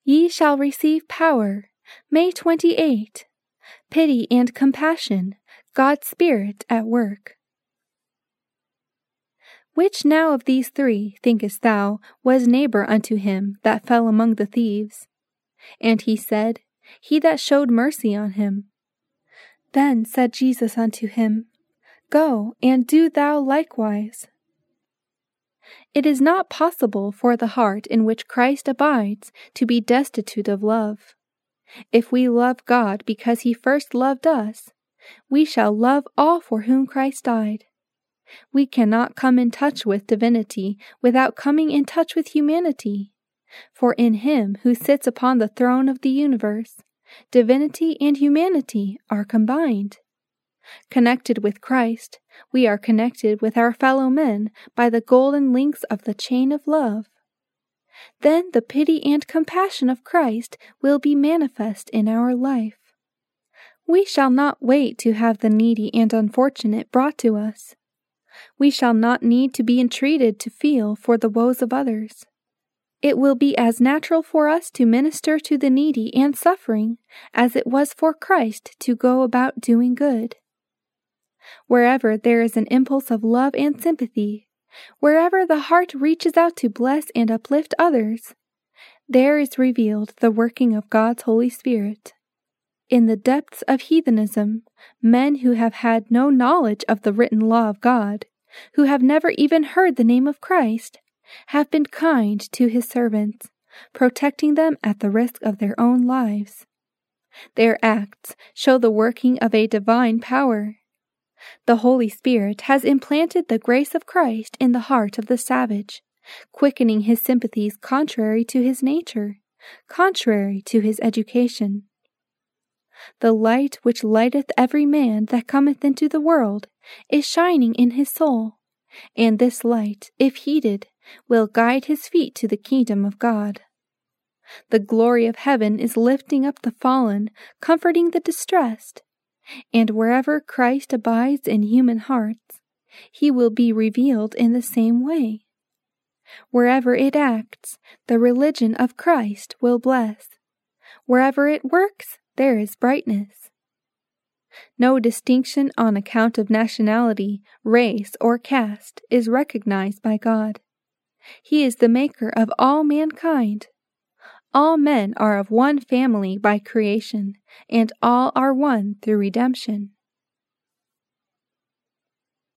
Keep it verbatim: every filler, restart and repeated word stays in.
Ye shall receive power. May twenty-eighth. Pity and compassion, God's Spirit at work. Which now of these three, thinkest thou, was neighbor unto him that fell among the thieves? And he said, He that showed mercy on him. Then said Jesus unto him, Go, and do thou likewise. It is not possible for the heart in which Christ abides to be destitute of love. If we love God because he first loved us, we shall love all for whom Christ died. We cannot come in touch with divinity without coming in touch with humanity, for in him who sits upon the throne of the universe, divinity and humanity are combined. Connected with Christ, we are connected with our fellow men by the golden links of the chain of love. Then the pity and compassion of Christ will be manifest in our life. We shall not wait to have the needy and unfortunate brought to us. We shall not need to be entreated to feel for the woes of others. It will be as natural for us to minister to the needy and suffering as it was for Christ to go about doing good. Wherever there is an impulse of love and sympathy, wherever the heart reaches out to bless and uplift others, there is revealed the working of God's Holy Spirit. In the depths of heathenism, men who have had no knowledge of the written law of God, who have never even heard the name of Christ, have been kind to his servants, protecting them at the risk of their own lives. Their acts show the working of a divine power. The Holy Spirit has implanted the grace of Christ in the heart of the savage, quickening his sympathies contrary to his nature, contrary to his education. The light which lighteth every man that cometh into the world is shining in his soul, and this light, if heeded, will guide his feet to the kingdom of God. The glory of heaven is lifting up the fallen, comforting the distressed, and wherever Christ abides in human hearts, he will be revealed in the same way. Wherever it acts, the religion of Christ will bless. Wherever it works, there is brightness. No distinction on account of nationality, race, or caste is recognized by God. He is the maker of all mankind. All men are of one family by creation, and all are one through redemption.